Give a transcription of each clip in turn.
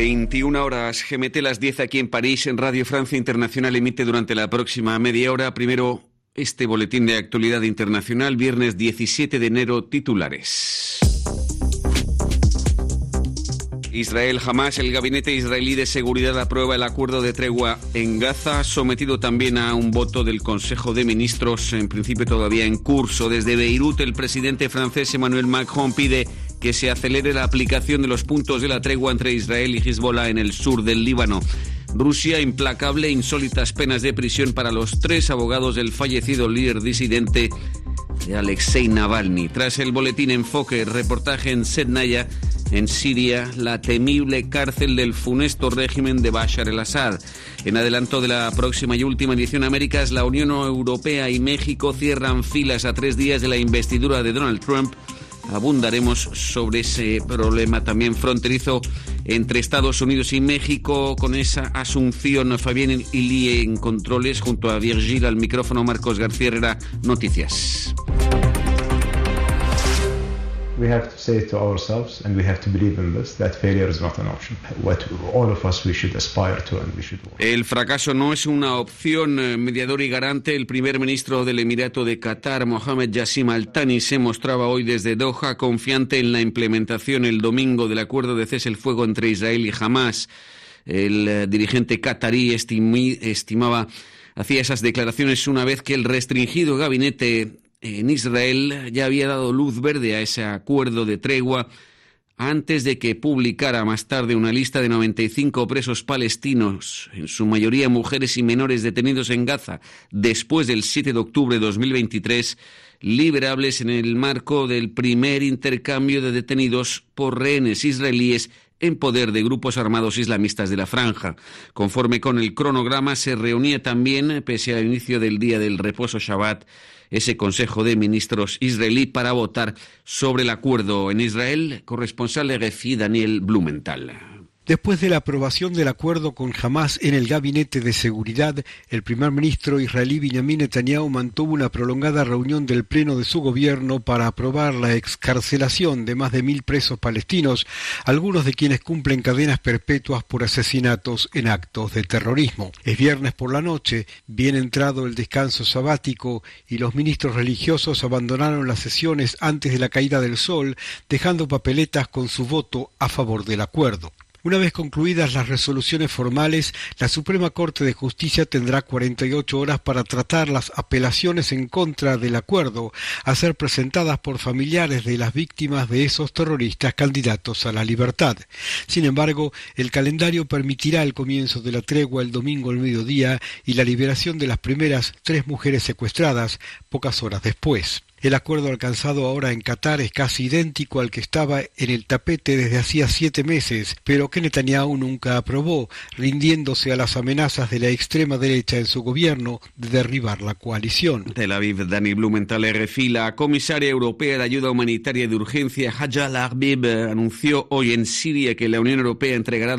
21 horas GMT, las 10 aquí en París. En Radio Francia Internacional emite durante la próxima media hora. Primero, este boletín de actualidad internacional, viernes 17 de enero, titulares. Israel jamás. El gabinete israelí de seguridad aprueba el acuerdo de tregua en Gaza, sometido también a un voto del Consejo de Ministros, en principio todavía en curso. Desde Beirut, el presidente francés Emmanuel Macron pide que se acelere la aplicación de los puntos de la tregua entre Israel y Hezbollah en el sur del Líbano. Rusia, implacable, insólitas penas de prisión para los 3 abogados del fallecido líder disidente de Alexei Navalny. Tras el boletín Enfoque, reportaje en Sednaya, en Siria, la temible cárcel del funesto régimen de Bashar el-Assad. En adelanto de la próxima y última edición Américas, la Unión Europea y México cierran filas a 3 días de la investidura de Donald Trump. Abundaremos sobre ese problema también fronterizo entre Estados Unidos y México, con esa asunción. Fabián Ilie en controles, junto a Virgil al micrófono, Marcos García Herrera, noticias. We have to say to ourselves, and we have to believe in this, that failure is not an option. What all of us we should aspire to and we should work. El fracaso no es una opción. Mediador y garante, el primer ministro del Emirato de Qatar, Mohammed Yassim Al Thani, se mostraba hoy desde Doha confiante en la implementación el domingo del acuerdo de cese el fuego entre Israel y Hamás. El dirigente qatarí hacía esas declaraciones una vez que el restringido gabinete en Israel ya había dado luz verde a ese acuerdo de tregua antes de que publicara más tarde una lista de 95 presos palestinos, en su mayoría mujeres y menores detenidos en Gaza después del 7 de octubre de 2023, liberables en el marco del primer intercambio de detenidos por rehenes israelíes en poder de grupos armados islamistas de la franja. Conforme con el cronograma, se reunía también, pese al inicio del día del reposo Shabbat, ese Consejo de Ministros israelí para votar sobre el acuerdo. En Israel, corresponsal de RFI, Daniel Blumenthal. Después de la aprobación del acuerdo con Hamás en el Gabinete de Seguridad, el primer ministro israelí Benjamin Netanyahu mantuvo una prolongada reunión del Pleno de su gobierno para aprobar la excarcelación de más de 1.000 presos palestinos, algunos de quienes cumplen cadenas perpetuas por asesinatos en actos de terrorismo. Es viernes por la noche, bien entrado el descanso sabático, y los ministros religiosos abandonaron las sesiones antes de la caída del sol, dejando papeletas con su voto a favor del acuerdo. Una vez concluidas las resoluciones formales, la Suprema Corte de Justicia tendrá 48 horas para tratar las apelaciones en contra del acuerdo, a ser presentadas por familiares de las víctimas de esos terroristas candidatos a la libertad. Sin embargo, el calendario permitirá el comienzo de la tregua el domingo al mediodía y la liberación de las primeras 3 mujeres secuestradas pocas horas después. El acuerdo alcanzado ahora en Qatar es casi idéntico al que estaba en el tapete desde hacía 7 meses, pero que Netanyahu nunca aprobó, rindiéndose a las amenazas de la extrema derecha en su gobierno de derribar la coalición. Tel Aviv, Dani Blumenthal, RFI. La comisaria europea de ayuda humanitaria de urgencia, Haja Al-Habib, anunció hoy en Siria que la Unión Europea entregará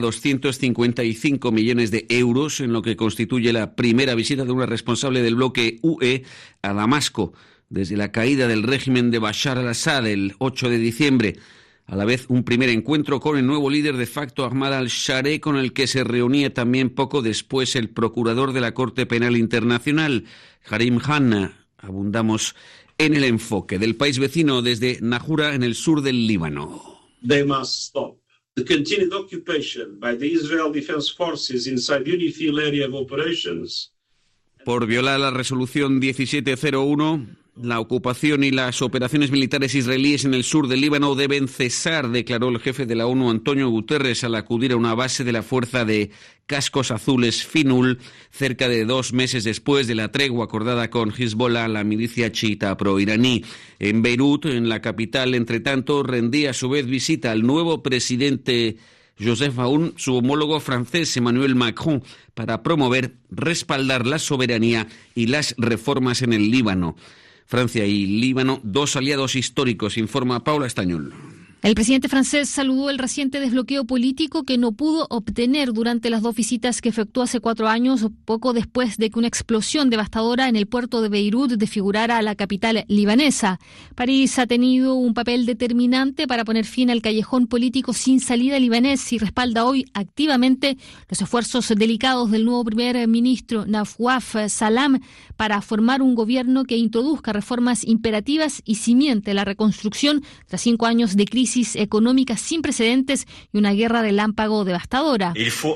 255 millones de euros, en lo que constituye la primera visita de una responsable del bloque UE a Damasco desde la caída del régimen de Bashar al-Assad el 8 de diciembre. A la vez, un primer encuentro con el nuevo líder de facto, Ahmad al-Shareh, con el que se reunía también poco después el procurador de la Corte Penal Internacional, Karim Khan. Abundamos en el enfoque del país vecino desde Najura, en el sur del Líbano. They must stop the continued occupation by the Israel Defense Forces inside UNIFIL area of operations. Por violar la resolución 1701, la ocupación y las operaciones militares israelíes en el sur del Líbano deben cesar, declaró el jefe de la ONU, Antonio Guterres, al acudir a una base de la Fuerza de Cascos Azules FINUL, cerca de 2 meses después de la tregua acordada con Hezbollah, la milicia chiita proiraní. En Beirut, en la capital, entre tanto, rendía a su vez visita al nuevo presidente Joseph Aoun, su homólogo francés Emmanuel Macron, para promover, respaldar la soberanía y las reformas en el Líbano. Francia y Líbano, 2 aliados históricos, informa Paula Estañol. El presidente francés saludó el reciente desbloqueo político que no pudo obtener durante las 2 visitas que efectuó hace 4 años, poco después de que una explosión devastadora en el puerto de Beirut desfigurara a la capital libanesa. París ha tenido un papel determinante para poner fin al callejón político sin salida libanés y respalda hoy activamente los esfuerzos delicados del nuevo primer ministro Nawaf Salam para formar un gobierno que introduzca reformas imperativas y cimente la reconstrucción tras 5 años de crisis económica sin precedentes y una guerra relámpago devastadora.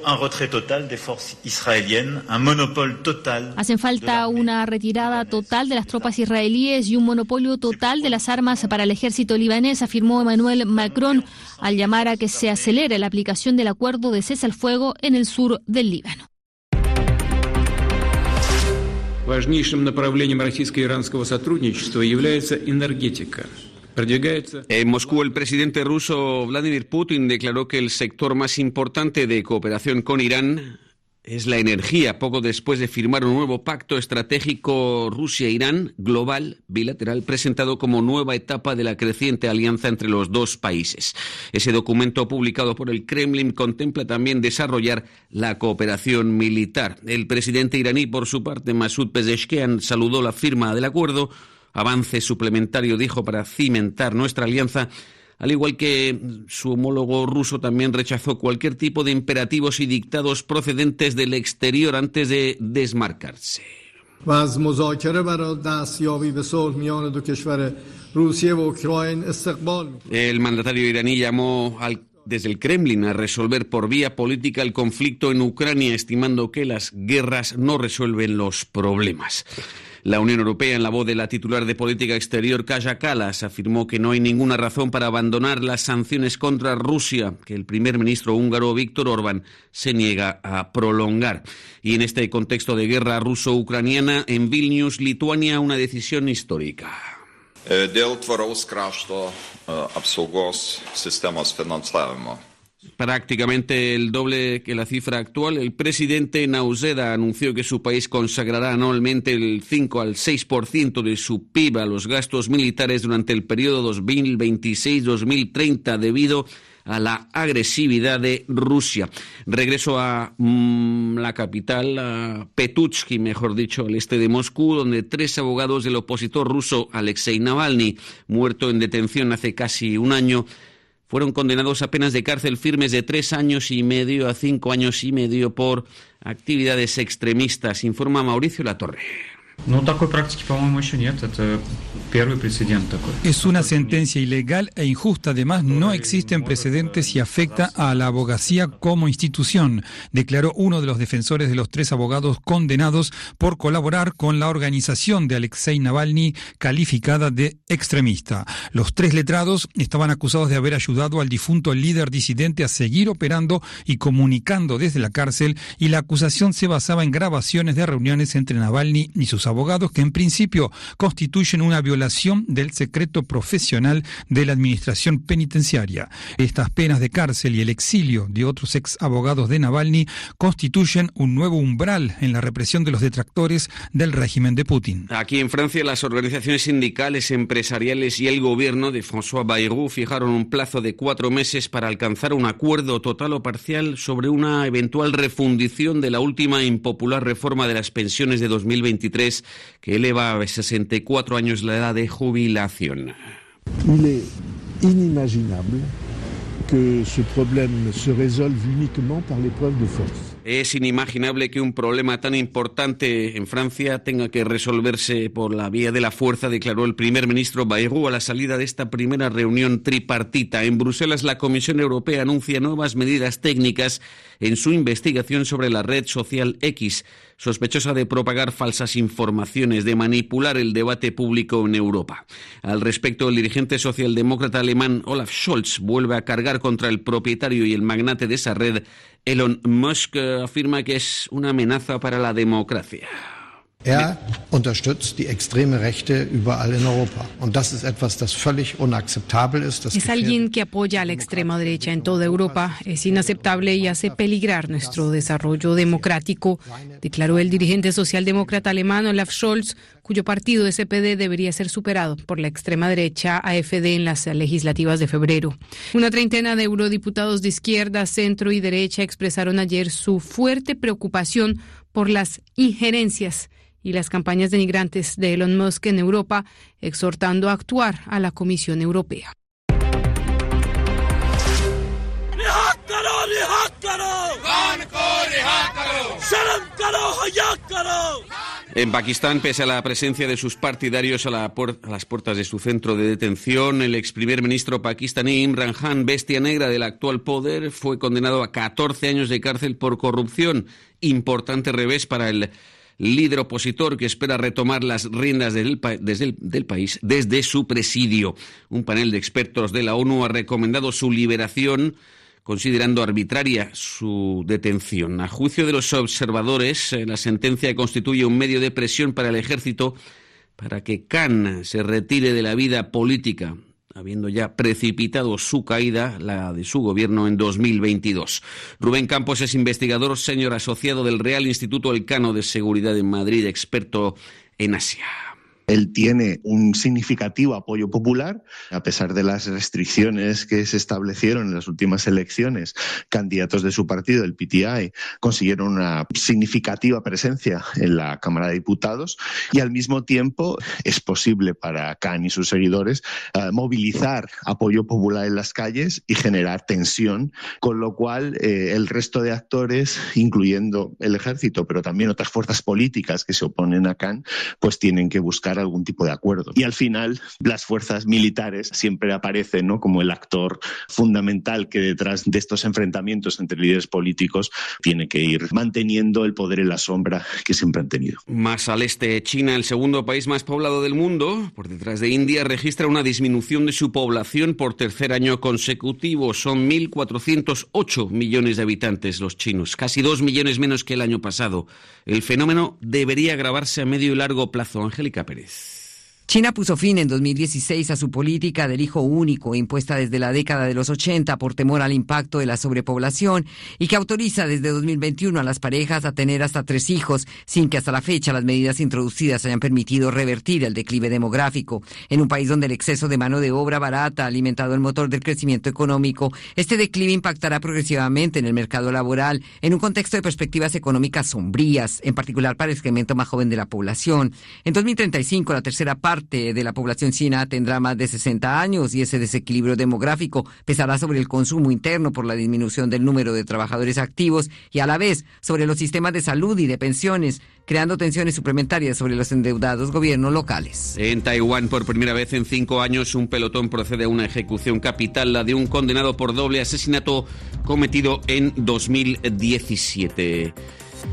Hacen falta una retirada total de las tropas israelíes y un monopolio total de las armas para el ejército libanés, afirmó Emmanuel Macron al llamar a que se acelere la aplicación del acuerdo de cese al fuego en el sur del Líbano. Важнейшим направлением российско-иранского сотрудничества является энергетика. En Moscú, el presidente ruso Vladimir Putin declaró que el sector más importante de cooperación con Irán es la energía, poco después de firmar un nuevo pacto estratégico Rusia-Irán global, bilateral, presentado como nueva etapa de la creciente alianza entre los dos países. Ese documento publicado por el Kremlin contempla también desarrollar la cooperación militar. El presidente iraní, por su parte, Masoud Pezeshkian, saludó la firma del acuerdo. Avance suplementario, dijo, para cimentar nuestra alianza, al igual que su homólogo ruso también rechazó cualquier tipo de imperativos y dictados procedentes del exterior antes de desmarcarse. El mandatario iraní llamó desde el Kremlin a resolver por vía política el conflicto en Ucrania, estimando que las guerras no resuelven los problemas. La Unión Europea, en la voz de la titular de Política Exterior, Kaja Kallas, afirmó que no hay ninguna razón para abandonar las sanciones contra Rusia, que el primer ministro húngaro Viktor Orbán se niega a prolongar. Y en este contexto de guerra ruso-ucraniana, en Vilnius, Lituania, una decisión histórica. Prácticamente el doble que la cifra actual. El presidente Nausėda anunció que su país consagrará anualmente el 5 al 6% de su PIB a los gastos militares durante el periodo 2026-2030 debido a la agresividad de Rusia. Regreso a la capital, a Petutsky, mejor dicho, al este de Moscú, donde 3 abogados del opositor ruso Alexei Navalny, muerto en detención hace casi un año, fueron condenados a penas de cárcel firmes de 3 años y medio a 5 años y medio por actividades extremistas, informa Mauricio Latorre. Es una sentencia ilegal e injusta. Además, no existen precedentes y afecta a la abogacía como institución, declaró uno de los defensores de los 3 abogados condenados por colaborar con la organización de Alexei Navalny, calificada de extremista. Los 3 letrados estaban acusados de haber ayudado al difunto líder disidente a seguir operando y comunicando desde la cárcel, y la acusación se basaba en grabaciones de reuniones entre Navalny y sus abogados que en principio constituyen una violación del secreto profesional de la administración penitenciaria. Estas penas de cárcel y el exilio de otros ex abogados de Navalny constituyen un nuevo umbral en la represión de los detractores del régimen de Putin. Aquí en Francia, las organizaciones sindicales, empresariales y el gobierno de François Bayrou fijaron un plazo de 4 meses para alcanzar un acuerdo total o parcial sobre una eventual refundición de la última impopular reforma de las pensiones de 2023, que eleva a 64 años la edad de jubilación. Il est inimaginable que ce problème se résolve uniquement par l'épreuve de force. Es inimaginable que un problema tan importante en Francia tenga que resolverse por la vía de la fuerza, declaró el primer ministro Bayrou a la salida de esta primera reunión tripartita. En Bruselas, la Comisión Europea anuncia nuevas medidas técnicas en su investigación sobre la red social X, sospechosa de propagar falsas informaciones, de manipular el debate público en Europa. Al respecto, el dirigente socialdemócrata alemán Olaf Scholz vuelve a cargar contra el propietario y el magnate de esa red. Elon Musk afirma que es una amenaza para la democracia. Unterstützt die extreme Rechte überall en Europa. Und das ist etwas, das völlig unakzeptabel ist. Es alguien que apoya a la extrema derecha en toda Europa. Es inaceptable y hace peligrar nuestro desarrollo democrático, declaró el dirigente socialdemócrata alemán Olaf Scholz, cuyo partido SPD debería ser superado por la extrema derecha AfD en las legislativas de febrero. Una treintena de eurodiputados de izquierda, centro y derecha expresaron ayer su fuerte preocupación por las injerencias y las campañas denigrantes de Elon Musk en Europa, exhortando a actuar a la Comisión Europea. En Pakistán, pese a la presencia de sus partidarios a las puertas de su centro de detención, el ex primer ministro pakistaní Imran Khan, bestia negra del actual poder, fue condenado a 14 años de cárcel por corrupción. Importante revés para el líder opositor que espera retomar las riendas del país desde su presidio. Un panel de expertos de la ONU ha recomendado su liberación, considerando arbitraria su detención. A juicio de los observadores, la sentencia constituye un medio de presión para el ejército para que Khan se retire de la vida política, habiendo ya precipitado su caída, la de su gobierno, en 2022. Rubén Campos es investigador senior asociado del Real Instituto Elcano de Seguridad en Madrid, experto en Asia. Él tiene un significativo apoyo popular, a pesar de las restricciones que se establecieron en las últimas elecciones. Candidatos de su partido, el PTI, consiguieron una significativa presencia en la Cámara de Diputados y al mismo tiempo es posible para Khan y sus seguidores movilizar apoyo popular en las calles y generar tensión, con lo cual el resto de actores, incluyendo el ejército, pero también otras fuerzas políticas que se oponen a Khan, pues tienen que buscar algún tipo de acuerdo. Y al final las fuerzas militares siempre aparecen, ¿no?, como el actor fundamental que detrás de estos enfrentamientos entre líderes políticos tiene que ir manteniendo el poder en la sombra que siempre han tenido. Más al este, China, el segundo país más poblado del mundo, por detrás de India, registra una disminución de su población por tercer año consecutivo. Son 1.408 millones de habitantes los chinos, casi 2 millones menos que el año pasado. El fenómeno debería agravarse a medio y largo plazo. Angélica Pérez. China puso fin en 2016 a su política del hijo único, impuesta desde la década de los 80 por temor al impacto de la sobrepoblación y que autoriza desde 2021 a las parejas a tener hasta 3 hijos, sin que hasta la fecha las medidas introducidas hayan permitido revertir el declive demográfico. En un país donde el exceso de mano de obra barata ha alimentado el motor del crecimiento económico, este declive impactará progresivamente en el mercado laboral, en un contexto de perspectivas económicas sombrías, en particular para el segmento más joven de la población. En 2035, la tercera parte de la población china tendrá más de 60 años y ese desequilibrio demográfico pesará sobre el consumo interno por la disminución del número de trabajadores activos y a la vez sobre los sistemas de salud y de pensiones, creando tensiones suplementarias sobre los endeudados gobiernos locales. En Taiwán, por primera vez en 5 años, un pelotón procede a una ejecución capital, la de un condenado por doble asesinato cometido en 2017.